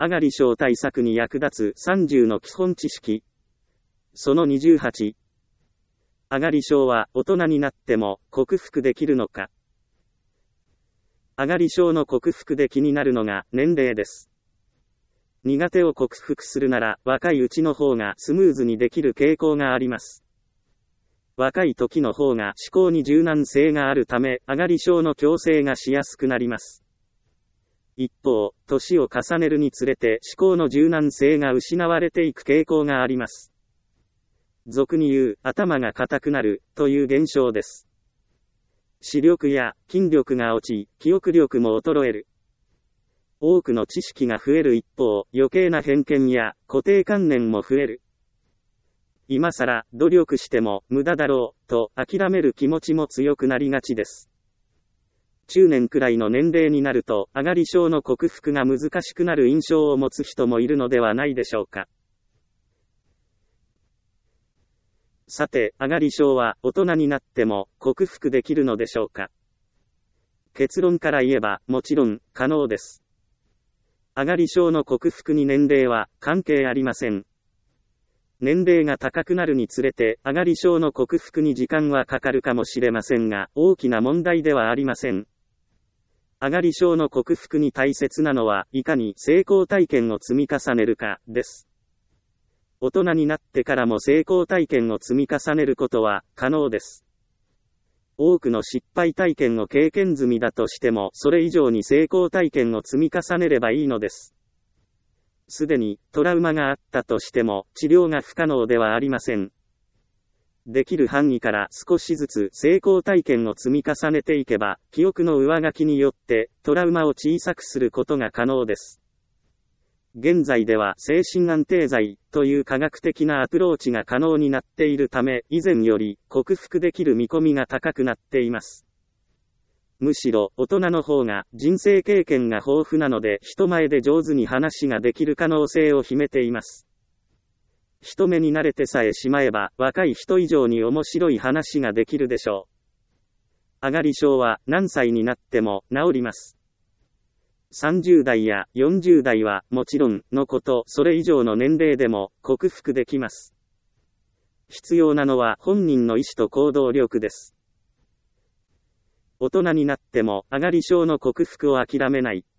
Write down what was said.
上がり症対策に役立つ30の基本知識。その28。上がり症は大人になっても克服できるのか。上がり症の克服で気になるのが年齢です。苦手を克服するなら若いうちの方がスムーズにできる傾向があります。若い時の方が思考に柔軟性があるため、上がり症の矯正がしやすくなります。一方、年を重ねるにつれて思考の柔軟性が失われていく傾向があります。俗に言う、頭が硬くなる、という現象です。視力や筋力が落ち、記憶力も衰える。多くの知識が増える一方、余計な偏見や固定観念も増える。今更努力しても無駄だろうと諦める気持ちも強くなりがちです。中年くらいの年齢になると上がり症の克服が難しくなる印象を持つ人もいるのではないでしょうか。さて、上がり症は大人になっても克服できるのでしょうか。結論から言えばもちろん可能です。上がり症の克服に年齢は関係ありません。年齢が高くなるにつれて上がり症の克服に時間はかかるかもしれませんが、大きな問題ではありません。上がり症の克服に大切なのは、いかに成功体験を積み重ねるかです。大人になってからも成功体験を積み重ねることは可能です。多くの失敗体験を経験済みだとしても、それ以上に成功体験を積み重ねればいいのです。すでにトラウマがあったとしても治療が不可能ではありません。できる範囲から少しずつ成功体験を積み重ねていけば、記憶の上書きによってトラウマを小さくすることが可能です。現在では精神安定剤という科学的なアプローチが可能になっているため、以前より克服できる見込みが高くなっています。むしろ大人の方が人生経験が豊富なので、人前で上手に話ができる可能性を秘めています。人目に慣れてさえしまえば、若い人以上に面白い話ができるでしょう。上がり症は何歳になっても治ります。30代や40代はもちろんのこと、それ以上の年齢でも克服できます。必要なのは本人の意志と行動力です。大人になっても上がり症の克服を諦めない。